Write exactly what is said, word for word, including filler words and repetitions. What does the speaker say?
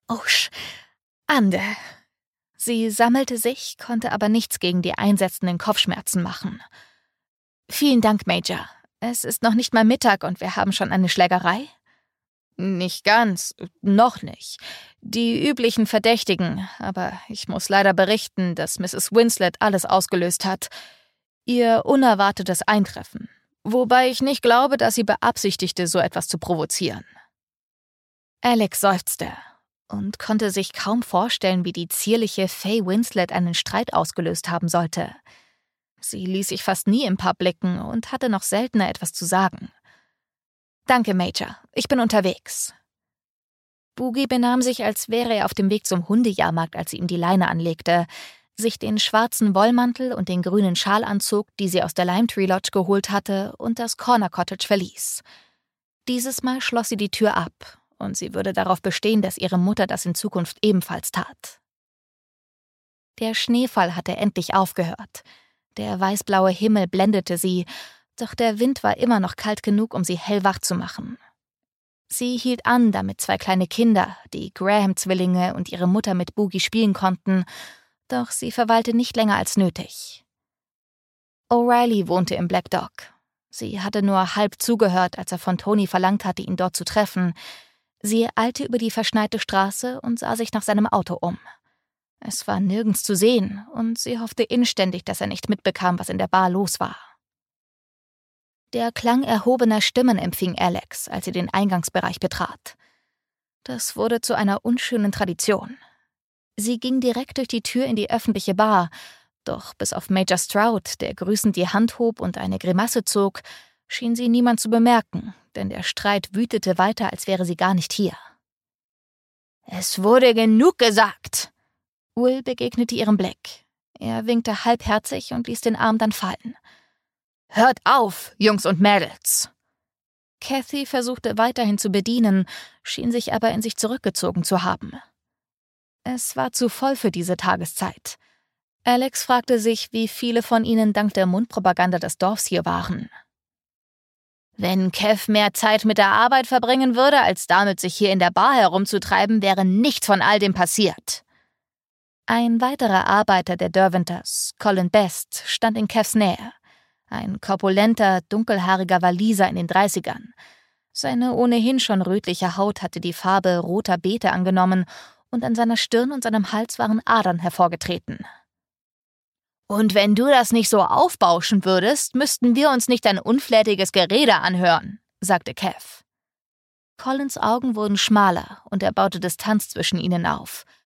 Usch, Ande. Sie sammelte sich, konnte aber nichts gegen die einsetzenden Kopfschmerzen machen. »Vielen Dank, Major. Es ist noch nicht mal Mittag und wir haben schon eine Schlägerei?« »Nicht ganz, noch nicht. Die üblichen Verdächtigen, aber ich muss leider berichten, dass Misses Winslet alles ausgelöst hat. Ihr unerwartetes Eintreffen. Wobei ich nicht glaube, dass sie beabsichtigte, so etwas zu provozieren.« Alex seufzte und konnte sich kaum vorstellen, wie die zierliche Faye Winslet einen Streit ausgelöst haben sollte. Sie ließ sich fast nie im Pub blicken und hatte noch seltener etwas zu sagen. »Danke, Major. Ich bin unterwegs.« Boogie benahm sich, als wäre er auf dem Weg zum Hundejahrmarkt, als sie ihm die Leine anlegte, sich den schwarzen Wollmantel und den grünen Schal anzog, die sie aus der Lime Tree Lodge geholt hatte, und das Corner Cottage verließ. Dieses Mal schloss sie die Tür ab, und sie würde darauf bestehen, dass ihre Mutter das in Zukunft ebenfalls tat. Der Schneefall hatte endlich aufgehört. Der weißblaue Himmel blendete sie, doch der Wind war immer noch kalt genug, um sie hellwach zu machen. Sie hielt an, damit zwei kleine Kinder, die Graham-Zwillinge und ihre Mutter mit Boogie spielen konnten, doch sie verweilte nicht länger als nötig. O'Reilly wohnte im Black Dog. Sie hatte nur halb zugehört, als er von Tony verlangt hatte, ihn dort zu treffen. Sie eilte über die verschneite Straße und sah sich nach seinem Auto um. Es war nirgends zu sehen, und sie hoffte inständig, dass er nicht mitbekam, was in der Bar los war. Der Klang erhobener Stimmen empfing Alex, als sie den Eingangsbereich betrat. Das wurde zu einer unschönen Tradition. Sie ging direkt durch die Tür in die öffentliche Bar, doch bis auf Major Stroud, der grüßend die Hand hob und eine Grimasse zog, schien sie niemand zu bemerken, denn der Streit wütete weiter, als wäre sie gar nicht hier. »Es wurde genug gesagt!« Will begegnete ihrem Blick. Er winkte halbherzig und ließ den Arm dann fallen. »Hört auf, Jungs und Mädels!« Kathy versuchte weiterhin zu bedienen, schien sich aber in sich zurückgezogen zu haben. Es war zu voll für diese Tageszeit. Alex fragte sich, wie viele von ihnen dank der Mundpropaganda des Dorfs hier waren. Wenn Kev mehr Zeit mit der Arbeit verbringen würde, als damit sich hier in der Bar herumzutreiben, wäre nichts von all dem passiert. Ein weiterer Arbeiter der Derwenters, Colin Best, stand in Kevs Nähe. Ein korpulenter, dunkelhaariger Waliser in den Dreißigern. Seine ohnehin schon rötliche Haut hatte die Farbe roter Beete angenommen und an seiner Stirn und seinem Hals waren Adern hervorgetreten. »Und wenn du das nicht so aufbauschen würdest, müssten wir uns nicht dein unflätiges Gerede anhören«, sagte Kev. Collins Augen wurden schmaler und er baute Distanz zwischen ihnen auf,